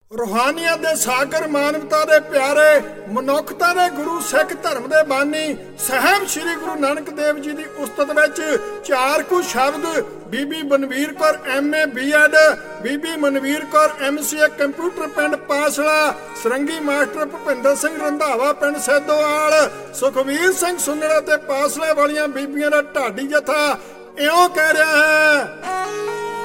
रूहानियत दे सागर मानवता दे प्यारे मनुखता दे गुरु सिख धर्म दे बानी साहब श्री गुरु नानक देव जी की उस्तत विच चार कुछ शब्द बीबी बनवीर कौर MA BEd, बीबी मनवीर कौर MCA कंप्यूटर पिंड पासला, सरंगी मास्टर भुपिंदर सिंह रंधावा पिंड सैदोआल, सुखवीर सिंह सुंदड़ा ते पासले वालियां बीबियां दा ढाडी जथा इउं कह रहा है।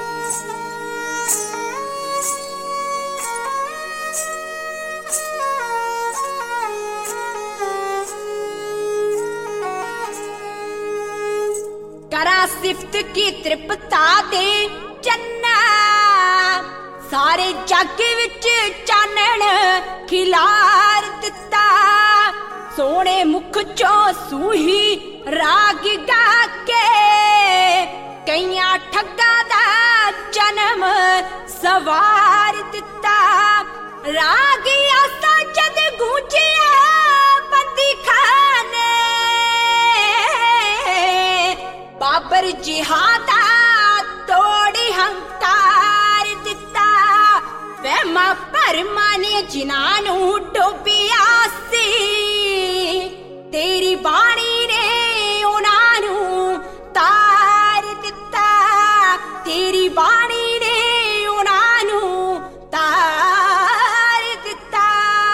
करा सिफ्त की तृप्ता दे चन्ना, सारे जग विच चानण खिलार दिता, सोने मुख चो सूही राग गा के, कईयां ठग्गा दा जन्म सवार दिता, राग आसा जद गूंजिया बंदी खाने, बाबर जिहादा तोड़ी हंकार दिता, वहमा भरमा ने जिन्हां नूं डोबिया सी, तेरी बाणी ने उन्हां नूं तार दिता, तेरी बाणी ने उन्हां नूं तार दिता।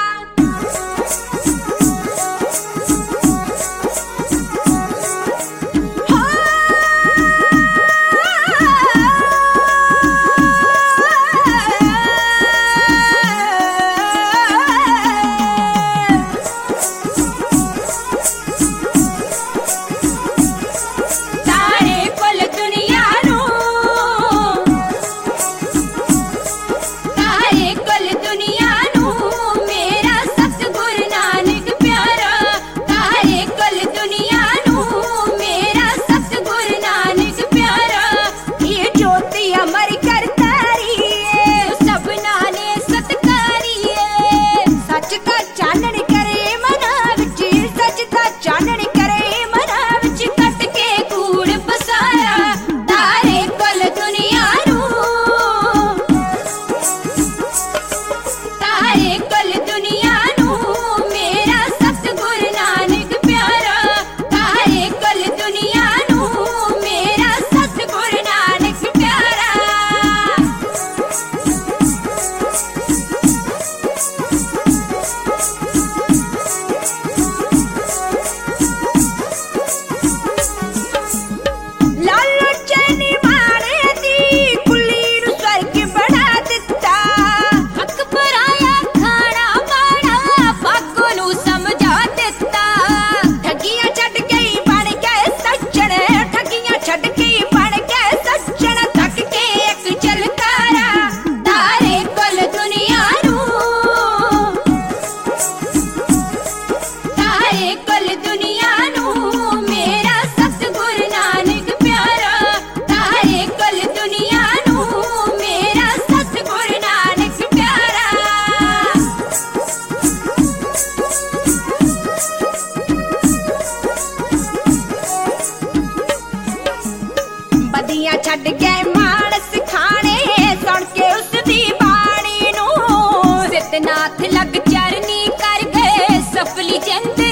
छड़ गए मानस खाने सुन के उसदी बाणी नूं, सिद्धनाथ लग चरनी कर गए सफली जिंद